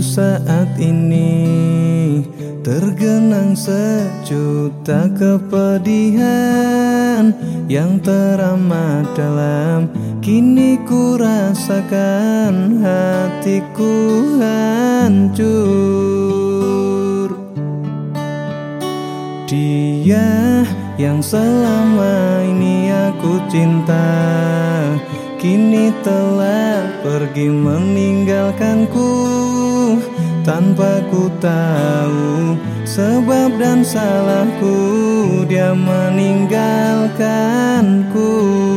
saat ini tergenang sejuta kepedihan yang teramat dalam. Kini ku rasakan hatiku hancur. Dia yang selama ini aku cinta kini telah pergi meninggalkanku, tanpa ku tahu sebab dan salahku dia meninggalkanku.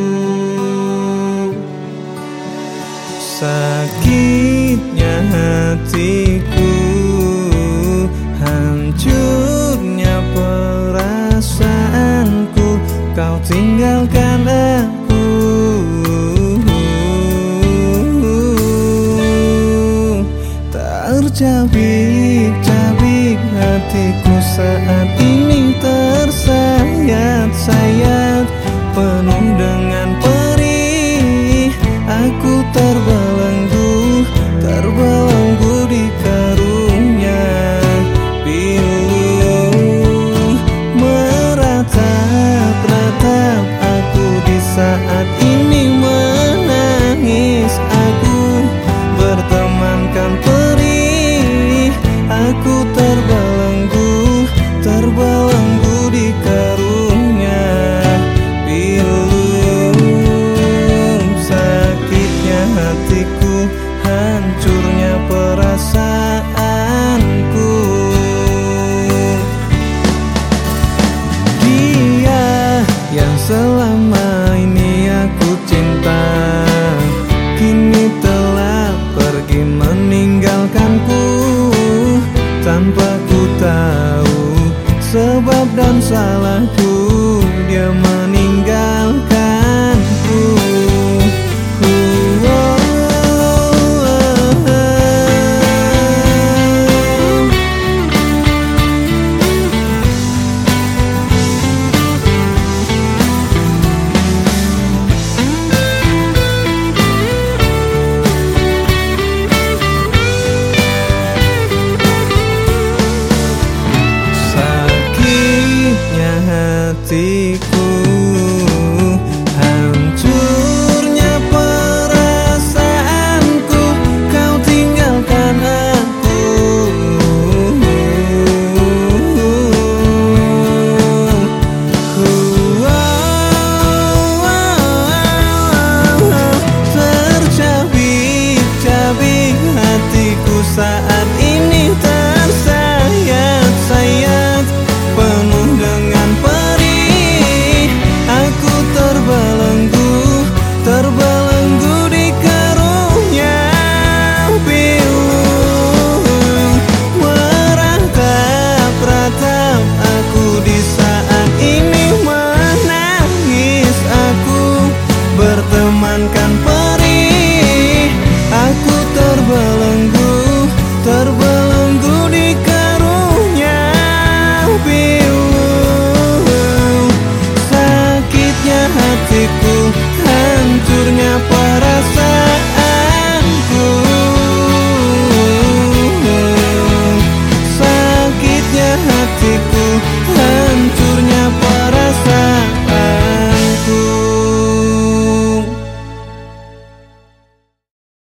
Sakitnya hatiku, hancurnya perasaanku, kau tinggalkan aku. Tercabik-cabik hatiku saat ini tersayat-sayat, penuh dengan perih. Aku terbelenggu di karunia pilu. Meratap-ratap aku di saat ini menangis. Aku bertemankan perih. Aku terbelenggu di karunia pilu. Sakitnya hatiku, hancurnya perasaanku. Dia yang selama ini aku cinta kini telah pergi meninggalkanku, tanpa ku tahu sebab dan salahku dia meninggalkanku. Hatiku